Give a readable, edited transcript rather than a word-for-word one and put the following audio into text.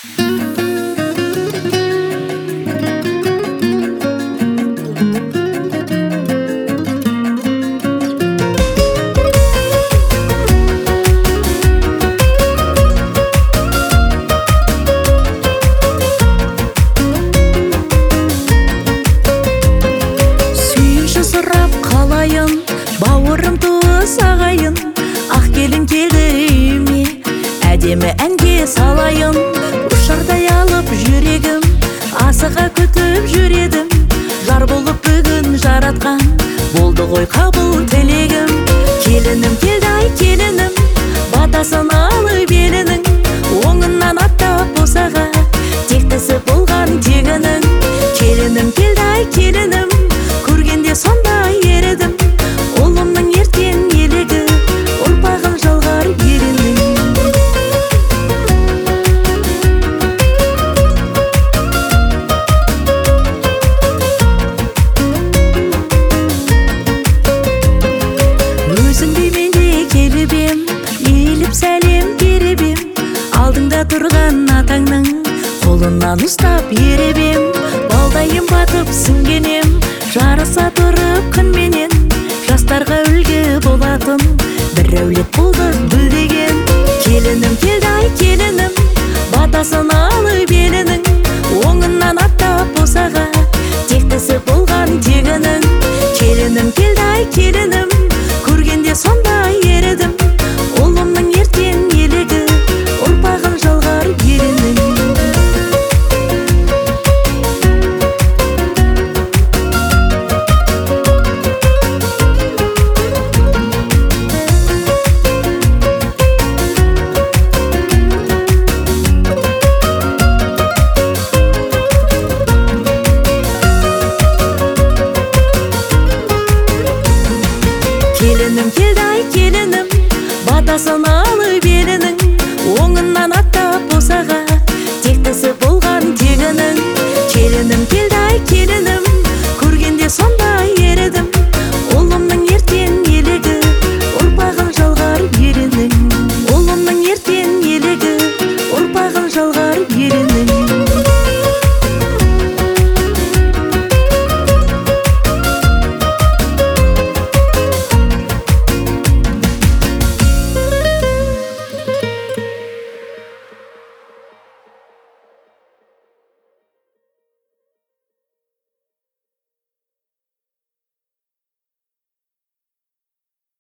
Бауырым туыс ағайын, ақ келін келді үйіме, әдемі әнге салайын. Ұшардай алып жүрегім, асыға күтіп жүредім. Жар болып бүгін жаратқан, болды ғой қабыл тілегім. Келінім келді ай келінім, батасын алып елінің, оңынан аттап босаға, тектісі болған тегінің. Келінім келді ай келінім, көргенде сондай ередім. Ұлымның ертең елігі, ұрпағын жалғар ерінің. Өзіңдей мен де келіп ем, иіліп сәлем беріп ем. Алдыңда тұрған атаңның қолынан ұстап еріп ем. Балдайым батып сіңгенем, жарыса тұрып күнменен. Жастарға үлгі болатын бір әулет болдық бүлдеген. Келінім келді ай келінім, батасын алып елінің, оңынан аттап босаға, тектісі болған тегінің. Келінім келді ай келінім, көргенде сондай ередім. Ұлымның ертең елігі, ұрпағын жалғар ерінің. Келінім келді ай келінім, батасын алып елінің, оңынан аттап босаға, тектісі